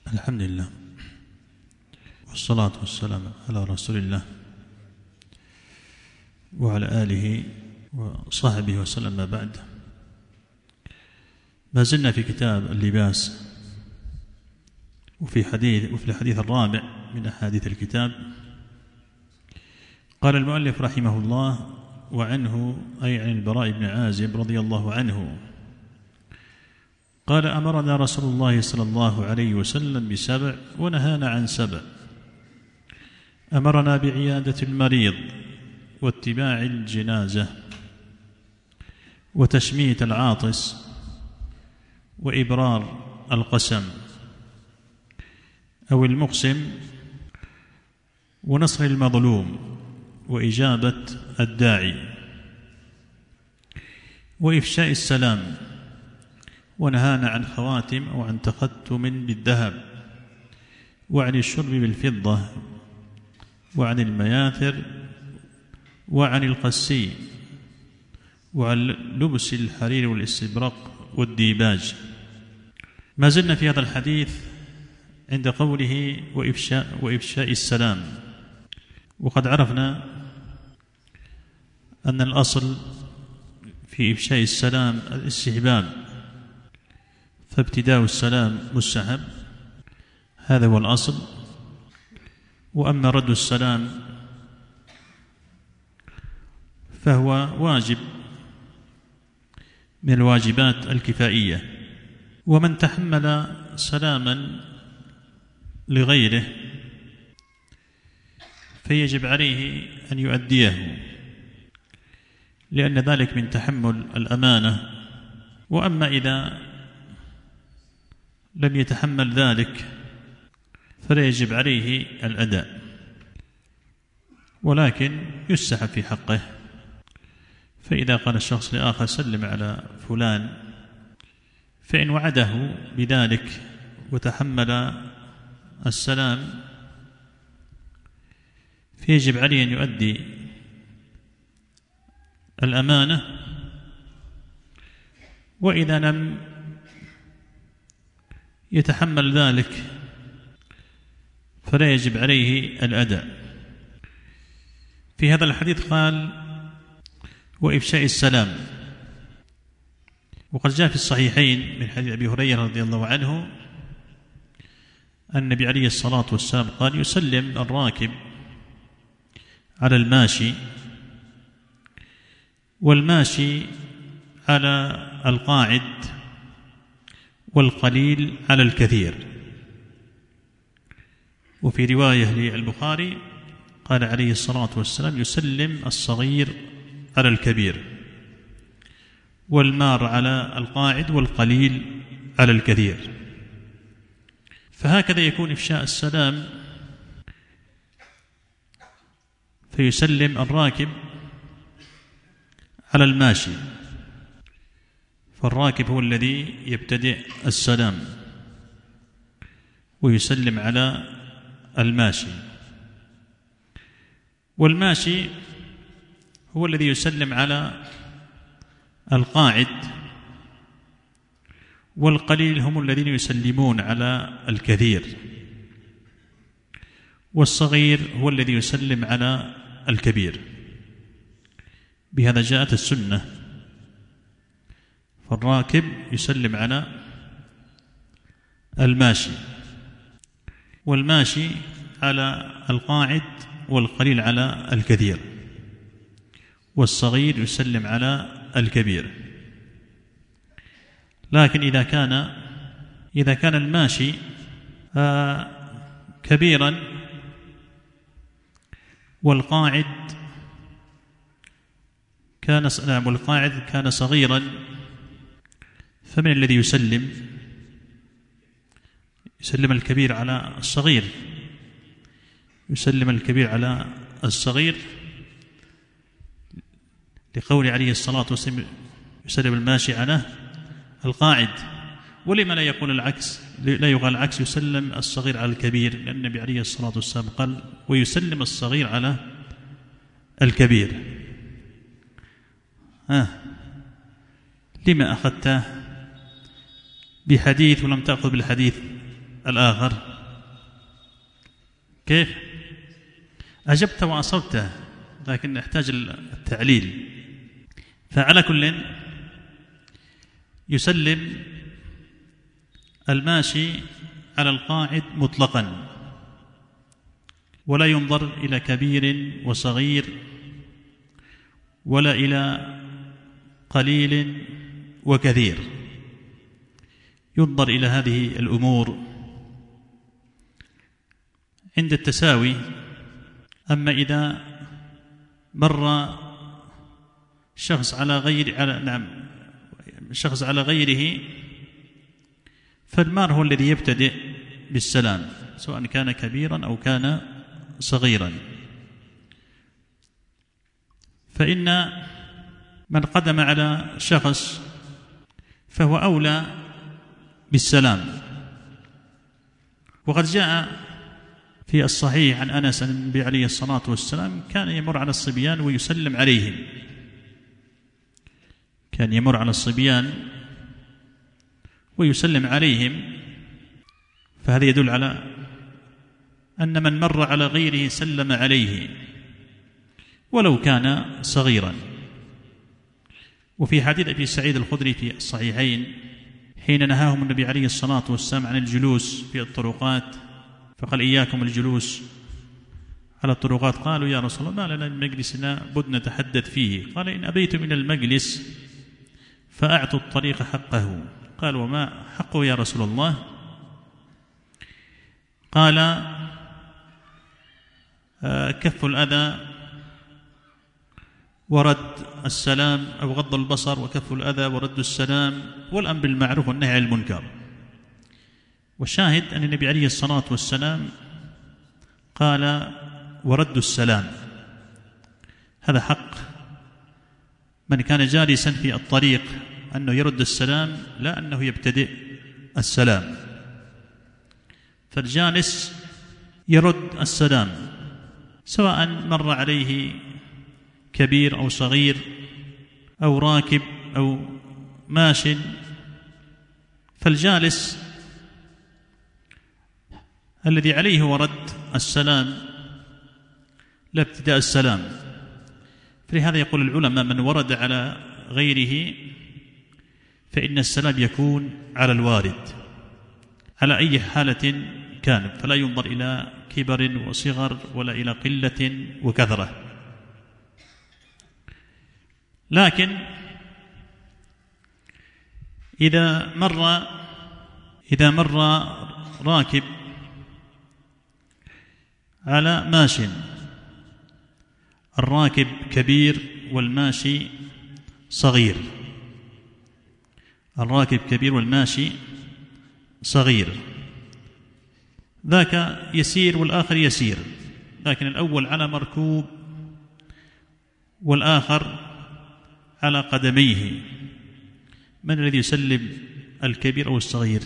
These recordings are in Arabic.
الحمد لله والصلاة والسلام على رسول الله وعلى آله وصحبه وسلم. ما بعد، ما زلنا في كتاب اللباس وفي الحديث الرابع من أحاديث الكتاب. قال المؤلف رحمه الله: وعنه أي عن البراء بن عازب رضي الله عنه قال: أمرنا رسول الله صلى الله عليه وسلم ب7 ونهانا عن 7. أمرنا بعيادة المريض واتباع الجنازة وتشميت العاطس وإبرار القسم أو المقسم ونصر المظلوم وإجابة الداعي وإفشاء السلام. ونهانا عن خواتم أو عن تختم بالذهب وعن الشرب بالفضة وعن المياثر وعن القسي وعن لبس الحرير والاستبرق والديباج. ما زلنا في هذا الحديث عند قوله وإفشاء السلام، وقد عرفنا أن الأصل في إفشاء السلام الاستحباب، فابتداء السلام مستحب، هذا هو الأصل. وأما رد السلام فهو واجب من الواجبات الكفائية، ومن تحمل سلاما لغيره فيجب عليه أن يؤديه، لأن ذلك من تحمل الأمانة. وأما إذا لم يتحمل ذلك فلا يجب عليه الأداء، ولكن يستحب في حقه. فإذا قال الشخص لآخر: سلم على فلان، فإن وعده بذلك وتحمل السلام فيجب عليه أن يؤدي الأمانة. وإذا لم يتحمل ذلك فلا يجب عليه الأداء. في هذا الحديث قال: وإفشاء السلام. وقد جاء في الصحيحين من حديث أبي هريرة رضي الله عنه أن النبي عليه الصلاة والسلام قال: يسلم الراكب على الماشي، والماشي على القاعد، والقليل على الكثير. وفي رواية للبخاري قال عليه الصلاة والسلام: يسلم الصغير على الكبير، والمار على القاعد، والقليل على الكثير. فهكذا يكون إفشاء السلام، فيسلم الراكب على الماشي، فالراكب هو الذي يبتدئ السلام ويسلم على الماشي، والماشي هو الذي يسلم على القاعد، والقليل هم الذين يسلمون على الكثير، والصغير هو الذي يسلم على الكبير. بهذا جاءت السنة، فالراكب يسلم على الماشي، والماشي على القاعد، والقليل على الكثير، والصغير يسلم على الكبير. لكن إذا كان الماشي كبيرا والقاعد كان صغيرا، فمن الذي يسلم الكبير على الصغير، يسلم الكبير على الصغير، لقول عليه الصلاة والسلام: يسلم الماشي على القاعد. ولما لا يقول العكس، لا يقال العكس، يسلم الصغير على الكبير؟ لأن النبي عليه الصلاة والسلام قال: ويسلم الصغير على الكبير. لما أخذته بحديث ولم تأخذ بالحديث الآخر؟ كيف؟ أجبت وأصبته، لكن أحتاج التعليل. فعلى كل يسلم الماشي على القاعد مطلقا، ولا ينظر إلى كبير وصغير ولا إلى قليل وكثير، ينظر إلى هذه الأمور عند التساوي. أما إذا مر شخص على غيره فالمار هو الذي يبتدئ بالسلام، سواء كان كبيرا أو كان صغيرا. فإن من قدم على شخص فهو أولى بالسلام. وقد جاء في الصحيح عن أنس أن النبي عليه الصلاة والسلام كان يمر على الصبيان ويسلم عليهم، كان يمر على الصبيان ويسلم عليهم. فهذا يدل على أن من مر على غيره سلم عليه ولو كان صغيرا. وفي حديث أبي سعيد الخدري في الصحيحين حين نهاهم النبي عليه الصلاة والسلام عن الجلوس في الطرقات، فقال: إياكم الجلوس على الطرقات. قالوا: يا رسول الله، ما لنا من مجلسنا بد نتحدث فيه. قال: إن أبيتم من المجلس فأعطوا الطريق حقه. قال: وما حقه يا رسول الله؟ قال: كف الأذى ورد السلام، أو غض البصر وكف الأذى ورد السلام والأمر بالمعروف والنهي عن المنكر. والشاهد أن النبي عليه الصلاة والسلام قال: ورد السلام. هذا حق من كان جالسا في الطريق أنه يرد السلام، لا أنه يبتدئ السلام. فالجالس يرد السلام سواء مر عليه كبير أو صغير أو راكب أو ماش. فالجالس الذي عليه هو رد السلام لا ابتداء السلام. فلهذا يقول العلماء: من ورد على غيره فإن السلام يكون على الوارد على أي حالة كان، فلا ينظر إلى كبر وصغر ولا إلى قلة وكثرة. لكن إذا مر راكب على ماش، الراكب كبير والماشي صغير، الراكب كبير والماشي صغير، ذاك يسير والآخر يسير، لكن الأول على مركوب والآخر على قدميه، من الذي يسلم الكبير أو الصغير؟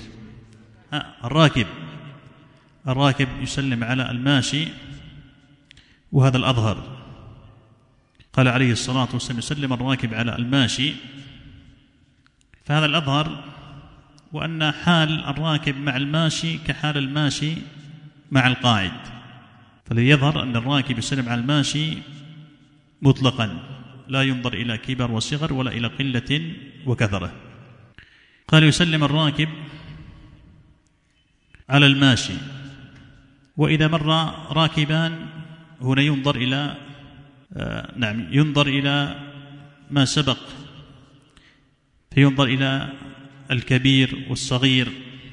الراكب يسلم على الماشي، وهذا الأظهر. قال عليه الصلاة والسلام: يسلم الراكب على الماشي، فهذا الأظهر. وأن حال الراكب مع الماشي كحال الماشي مع القاعد، فالذي يظهر أن الراكب يسلم على الماشي مطلقا، لا ينظر إلى كبر وصغر ولا إلى قلة وكثرة. قال: يسلم الراكب على الماشي. وإذا مر راكبان هنا ينظر إلى ما سبق، فينظر إلى الكبير والصغير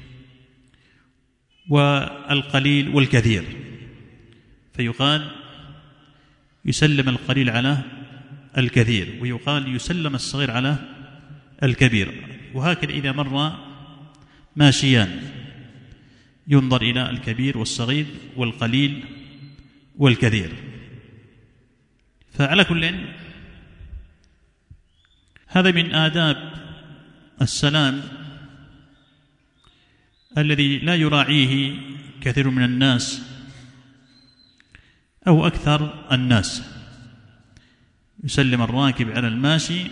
والقليل والكثير، فيقال يسلم القليل على الكثير، ويقال يسلم الصغير على الكبير. وهكذا إذا مر ماشيان ينظر إلى الكبير والصغير والقليل والكثير. فعلى كل هذا من آداب السلام الذي لا يراعيه كثير من الناس أو أكثر الناس. يسلم الراكب على الماشي،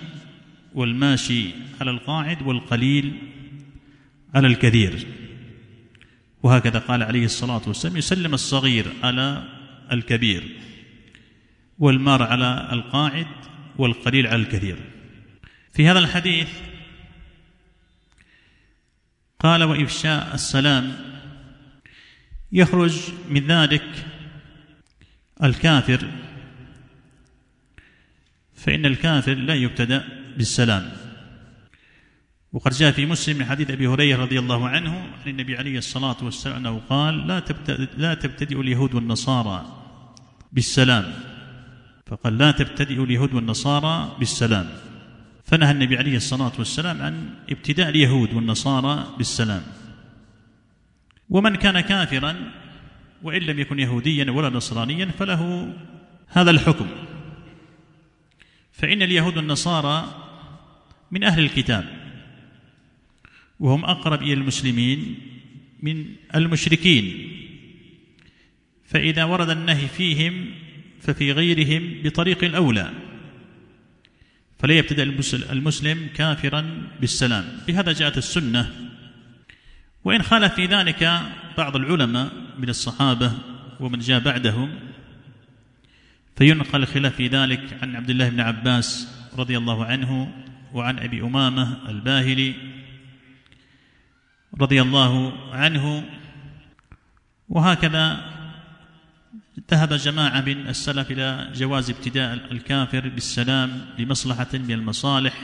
والماشي على القاعد، والقليل على الكثير. وهكذا قال عليه الصلاة والسلام: يسلم الصغير على الكبير، والمار على القاعد، والقليل على الكثير. في هذا الحديث قال: وإفشاء السلام، يخرج من ذلك الكافر، فإن الكافر لا يبتدأ بالسلام. وقد جاء في مسلم من حديث أبي هريرة رضي الله عنه عن النبي عليه الصلاة والسلام أنه قال: لا تبتدئ اليهود والنصارى بالسلام. فقال: لا تبتدئ اليهود والنصارى بالسلام، فنهى النبي عليه الصلاة والسلام عن ابتداء اليهود والنصارى بالسلام. ومن كان كافرا وإن لم يكن يهوديا ولا نصرانيا فله هذا الحكم، فإن اليهود والنصارى من أهل الكتاب، وهم أقرب إلى المسلمين من المشركين، فإذا ورد النهي فيهم ففي غيرهم بطريق الأولى، فلا يبتدأ المسلم كافرا بالسلام. بهذا جاءت السنة، وإن خالف في ذلك بعض العلماء من الصحابة ومن جاء بعدهم، فينقل خلاف في ذلك عن عبد الله بن عباس رضي الله عنه، وعن أبي أمامة الباهلي رضي الله عنه. وهكذا ذهب جماعة من السلف إلى جواز ابتداء الكافر بالسلام لمصلحة من المصالح،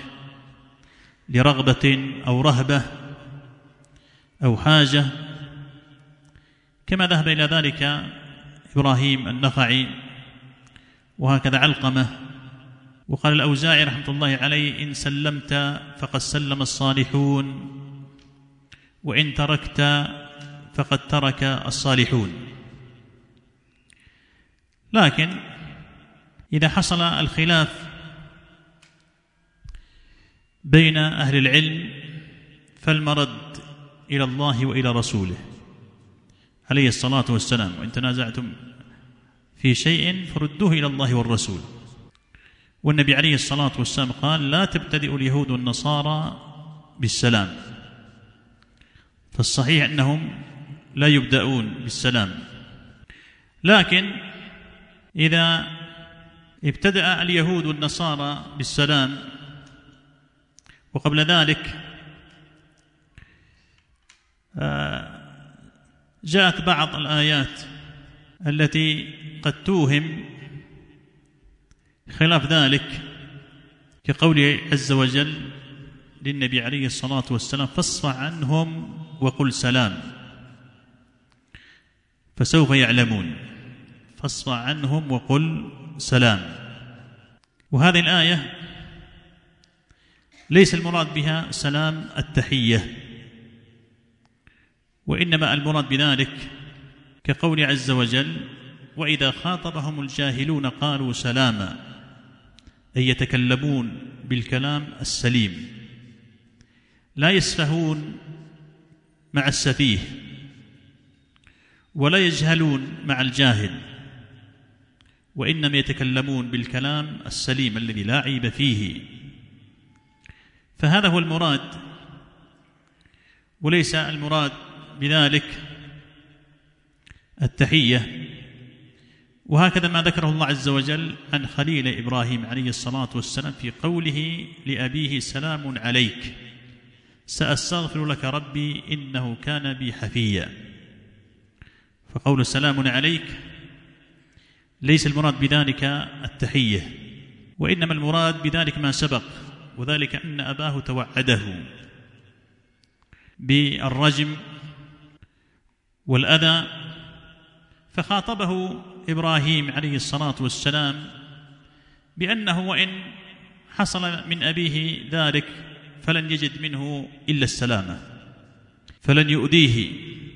لرغبة أو رهبة أو حاجة، كما ذهب إلى ذلك إبراهيم النخعي، وهكذا علقمة. وقال الأوزاعي رحمة الله عليه: إن سلمت فقد سلم الصالحون، وإن تركت فقد ترك الصالحون. لكن إذا حصل الخلاف بين أهل العلم فالمرد إلى الله وإلى رسوله عليه الصلاة والسلام، وإن تنازعتم في شيء فردوه إلى الله والرسول. والنبي عليه الصلاة والسلام قال: لا تبتدئ اليهود والنصارى بالسلام. فالصحيح أنهم لا يبدأون بالسلام، لكن إذا ابتدأ اليهود والنصارى بالسلام وقبل ذلك جاءت بعض الآيات التي قد توهم خلاف ذلك، كقوله عز وجل للنبي عليه الصلاة والسلام: فاصفح عنهم وقل سلام فسوف يعلمون. فاصفح عنهم وقل سلام. وهذه الآية ليس المراد بها سلام التحية، وإنما المراد بذلك كقول عز وجل: وإذا خاطبهم الجاهلون قالوا سلاما، أي يتكلمون بالكلام السليم، لا يسفهون مع السفيه، ولا يجهلون مع الجاهل، وإنما يتكلمون بالكلام السليم الذي لا عيب فيه. فهذا هو المراد، وليس المراد بذلك التحية. وهكذا ما ذكره الله عز وجل عن خليل إبراهيم عليه الصلاة والسلام في قوله لأبيه: سلام عليك سأستغفر لك ربي إنه كان بي حفيا. فقول سلام عليك ليس المراد بذلك التحية، وإنما المراد بذلك ما سبق، وذلك أن أباه توعده بالرجم والأذى، فخاطبه إبراهيم عليه الصلاة والسلام بأنه وإن حصل من أبيه ذلك فلن يجد منه إلا السلامة، فلن يؤذيه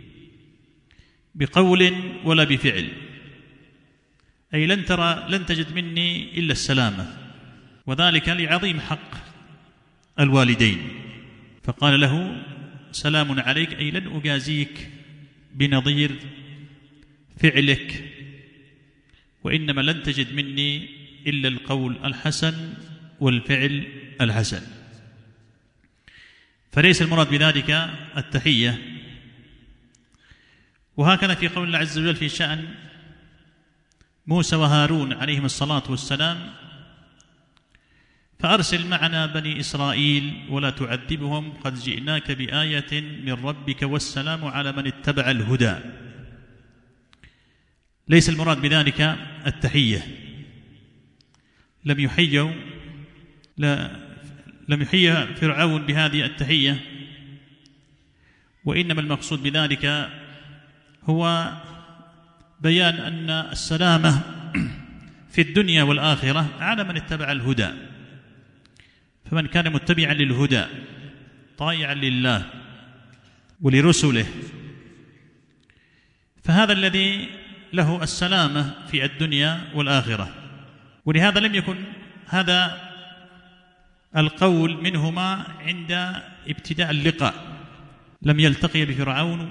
بقول ولا بفعل، أي لن تجد مني إلا السلامة، وذلك لعظيم حق الوالدين. فقال له: سلام عليك، أي لن أجازيك بنظير فعلك، وإنما لن تجد مني إلا القول الحسن والفعل الحسن. فليس المراد بذلك التحية. وهكذا في قول الله عز وجل في شأن موسى وهارون عليهم الصلاة والسلام: فأرسل معنا بني إسرائيل ولا تعذبهم قد جئناك بآية من ربك والسلام على من اتبع الهدى. ليس المراد بذلك التحية، لم يحيي فرعون بهذه التحية، وإنما المقصود بذلك هو بيان أن السلامة في الدنيا والآخرة على من اتبع الهدى. فمن كان متبعا للهدى طائعا لله ولرسله فهذا الذي له السلامة في الدنيا والآخرة. ولهذا لم يكن هذا القول منهما عند ابتداء اللقاء، لم يلتقي بفرعون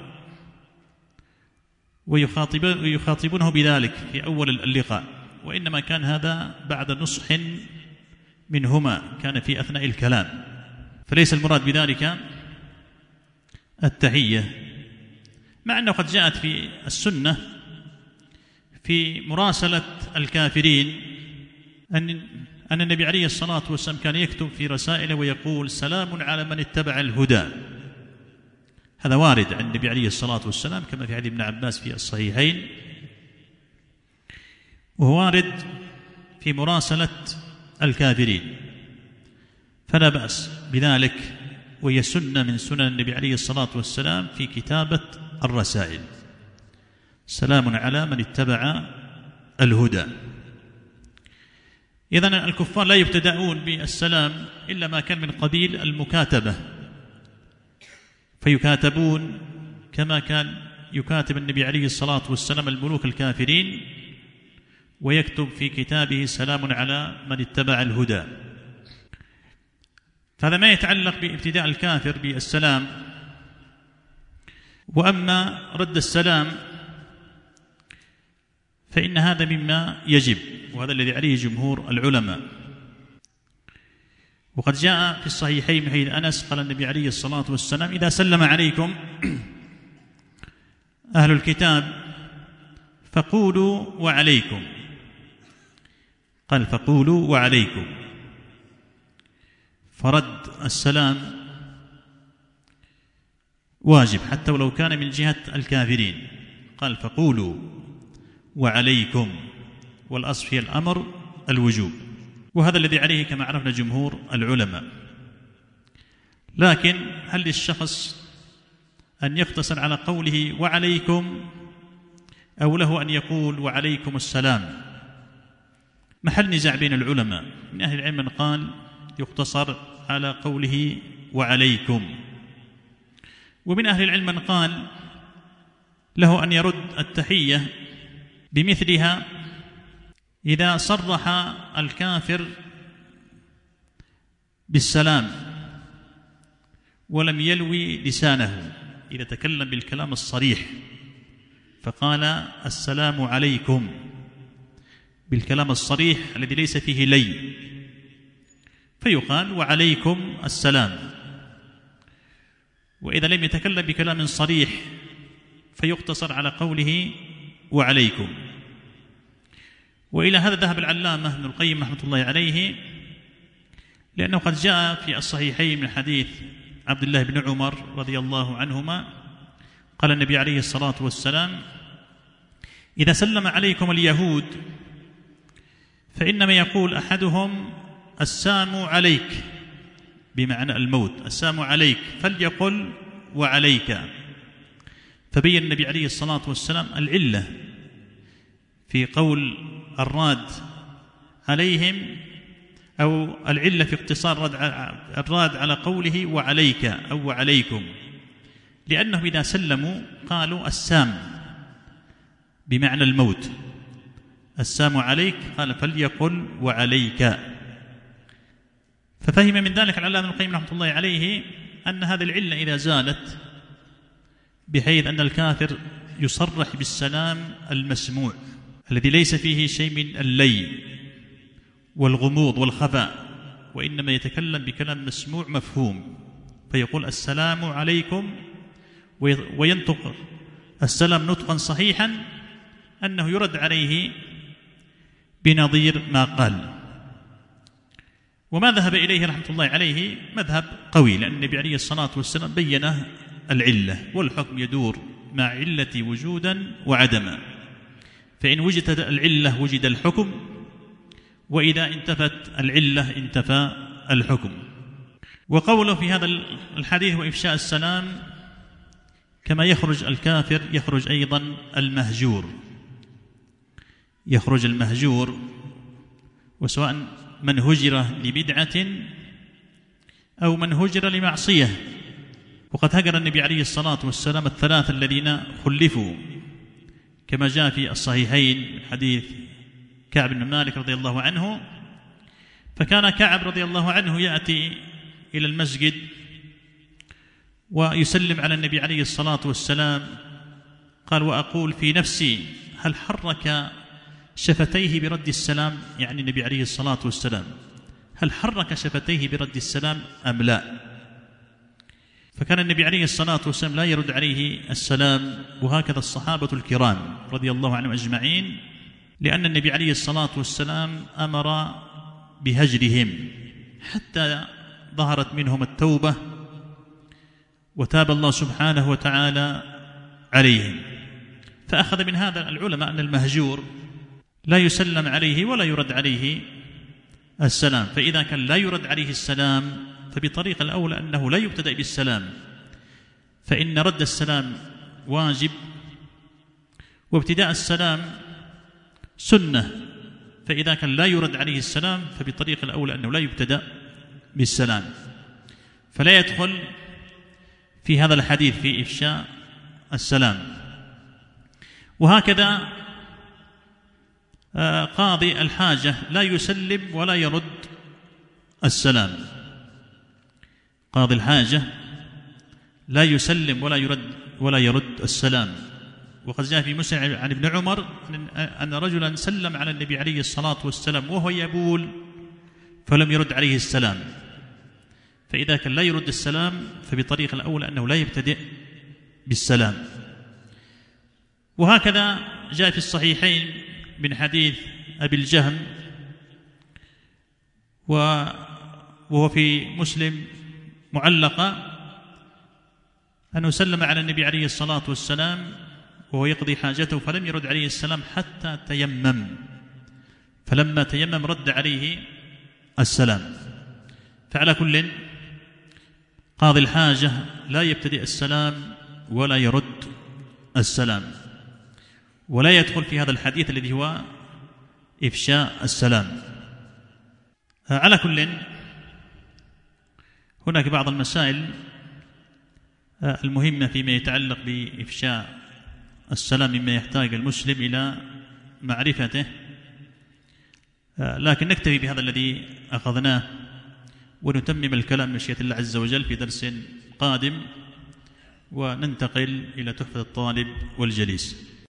ويخاطبونه بذلك في أول اللقاء، وإنما كان هذا بعد نصح منهما، كان في أثناء الكلام. فليس المراد بذلك التحية، مع أنه قد جاءت في السنة في مراسلة الكافرين أن النبي عليه الصلاة والسلام كان يكتب في رسائله ويقول: سلام على من اتبع الهدى. هذا وارد عن النبي عليه الصلاة والسلام كما في حديث ابن عباس في الصحيحين، وهو وارد في مراسلة الكافرين، فلا بأس بذلك، وهي سنة من سنن النبي عليه الصلاة والسلام في كتابة الرسائل: سلام على من اتبع الهدى. إذن الكفار لا يبتدأون بالسلام إلا ما كان من قبيل المكاتبة، فيكاتبون كما كان يكاتب النبي عليه الصلاة والسلام الملوك الكافرين، ويكتب في كتابه: سلام على من اتبع الهدى. فهذا ما يتعلق بابتداء الكافر بالسلام. وأما رد السلام فإن هذا مما يجب، وهذا الذي عليه جمهور العلماء. وقد جاء في الصحيحين من حديث أنس قال النبي عليه الصلاة والسلام: إذا سلم عليكم أهل الكتاب فقولوا وعليكم. قال: فقولوا وعليكم. فرد السلام واجب حتى ولو كان من جهة الكافرين. قال: فقولوا وعليكم، والأصل في الأمر الوجوب، وهذا الذي عليه كما عرفنا جمهور العلماء. لكن هل للشخص أن يقتصر على قوله وعليكم، أو له أن يقول وعليكم السلام؟ محل نزاع بين العلماء. من أهل العلم من قال يقتصر على قوله وعليكم، ومن أهل العلم من قال له أن يرد التحية بمثلها إذا صرح الكافر بالسلام ولم يلوي لسانه، إذا تكلم بالكلام الصريح فقال: السلام عليكم، بالكلام الصريح الذي ليس فيه لي، فيقال وعليكم السلام. وإذا لم يتكلم بكلام صريح فيقتصر على قوله وعليكم. وإلى هذا ذهب العلامة ابن القيم رحمة الله عليه، لأنه قد جاء في الصحيحين من حديث عبد الله بن عمر رضي الله عنهما قال النبي عليه الصلاة والسلام: إذا سلم عليكم اليهود فإنما يقول أحدهم: السام عليك، بمعنى الموت، السام عليك، فليقل وعليك. فبين النبي عليه الصلاة والسلام العلة في قول الراد عليهم، أو العلة في اقتصار الراد على قوله وعليك أو وعليكم، لأنهم إذا سلموا قالوا السام بمعنى الموت، السام عليك، قال فليقل وعليك. ففهم من ذلك العلامة ابن القيم رحمة الله عليه أن هذه العلة إذا زالت بحيث أن الكافر يصرح بالسلام المسموع الذي ليس فيه شيء من اللي والغموض والخفاء، وإنما يتكلم بكلام مسموع مفهوم، فيقول السلام عليكم، وينطق السلام نطقا صحيحا أنه يرد عليه بنظير ما قال. وما ذهب إليه رحمة الله عليه مذهب قوي، لأن النبي عليه الصلاة والسلام بين العلة، والحكم يدور مع علة وجودا وعدما، فإن وجدت العلة وجد الحكم، وإذا انتفت العلة انتفى الحكم. وقوله في هذا الحديث وإفشاء السلام كما يخرج الكافر يخرج أيضا المهجور، يخرج المهجور، وسواء من هجر لبدعة أو من هجر لمعصية. وقد هجر النبي عليه الصلاة والسلام الثلاثة الذين خلفوا كما جاء في الصحيحين حديث كعب بن مالك رضي الله عنه. فكان كعب رضي الله عنه يأتي إلى المسجد ويسلم على النبي عليه الصلاة والسلام، قال وأقول في نفسي هل حرك شفتيه برد السلام، يعني النبي عليه الصلاة والسلام هل حرك شفتيه برد السلام أم لا؟ فكان النبي عليه الصلاة والسلام لا يرد عليه السلام، وهكذا الصحابة الكرام رضي الله عنهم أجمعين، لأن النبي عليه الصلاة والسلام أمر بهجرهم حتى ظهرت منهم التوبة وتاب الله سبحانه وتعالى عليهم. فأخذ من هذا العلماء أن المهجور لا يسلم عليه ولا يرد عليه السلام، فإذا كان لا يرد عليه السلام فبطريق الأولى أنه لا يبتدأ بالسلام، فإن رد السلام واجب وابتداء السلام سنة، فإذا كان لا يرد عليه السلام فبطريق الأولى أنه لا يبتدأ بالسلام، فلا يدخل في هذا الحديث في إفشاء السلام. وهكذا قاضي الحاجة لا يسلم ولا يرد السلام، قاضي الحاجة لا يسلم ولا يرد السلام. وقد جاء في مسلم عن ابن عمر أن رجلا سلم على النبي عليه الصلاة والسلام وهو يبول فلم يرد عليه السلام، فإذا كان لا يرد السلام فبطريق الأولى أنه لا يبتدئ بالسلام. وهكذا جاء في الصحيحين من حديث أبي الجهم وهو في مسلم معلقة أنه سلم على النبي عليه الصلاة والسلام وهو يقضي حاجته فلم يرد عليه السلام حتى تيمم، فلما تيمم رد عليه السلام. فعلى كل قاضي الحاجة لا يبتدئ السلام ولا يرد السلام، ولا يدخل في هذا الحديث الذي هو إفشاء السلام. على كل هناك بعض المسائل المهمة فيما يتعلق بإفشاء السلام مما يحتاج المسلم إلى معرفته، لكن نكتفي بهذا الذي أخذناه ونتمم الكلام مشيئة الله عز وجل في درس قادم، وننتقل إلى تحفة الطالب والجليس.